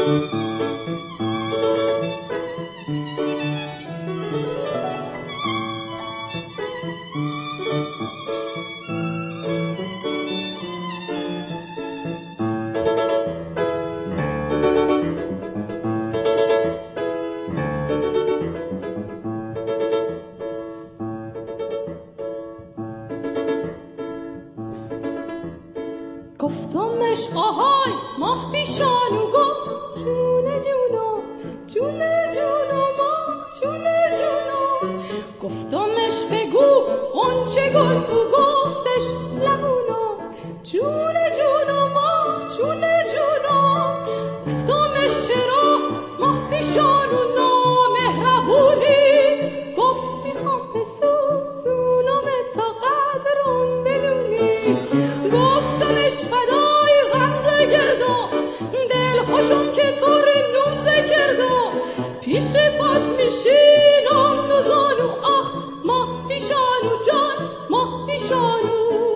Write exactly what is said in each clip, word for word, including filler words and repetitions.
گفتمش آهای ماه پیشانو گفت جونه جونو جونه جونو ماه جونه جونو. گفتمش بگو غنچه گل کو گفتش لبونو جونه جونو ماه جونه جونو. گفتمش چرا ماه پیشانو نامهربونی گفت میخوام بسوزونم تا قدرم بدونی. گفتمش فدای غمزه گردم دل خوشم که طور نوزه کردم پیش پات میشینم دو زانو آخ ماه پیشانو جان ماه پیشانو.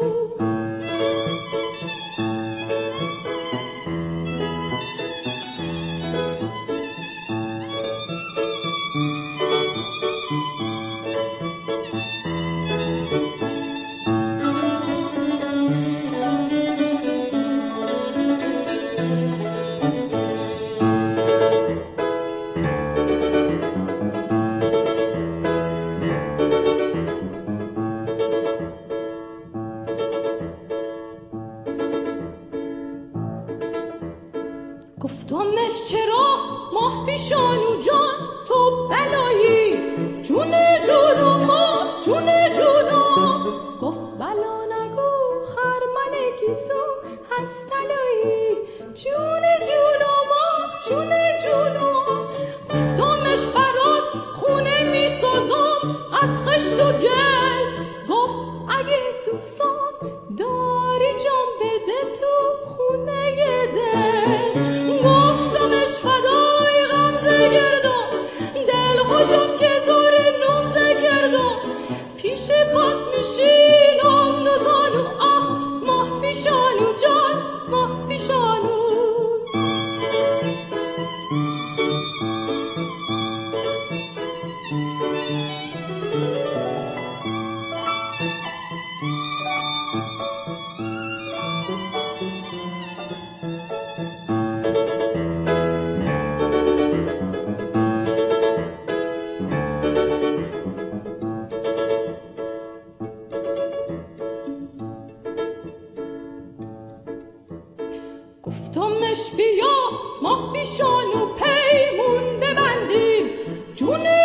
گفتمش چرا ماه پیشانو جان تو بلایی جونه جونو ماه جونه جونو. گفت بلا نگو خرمن کیسو هست تلایی جونه جونو ماه جونه جونو. گفتمش برات خونه میسازم از خشت و گل گفت اگه دوستان داری جان بده تو خونه دل. گفتمش فدای غمزه گردم دل خوشم که طور نوزه کردم پیش پات میشینم دو زانو آخ ماه پیشانو جان ماه پیشانو. گفتمش بیا ماه پیشانو پیمون ببندیم جونه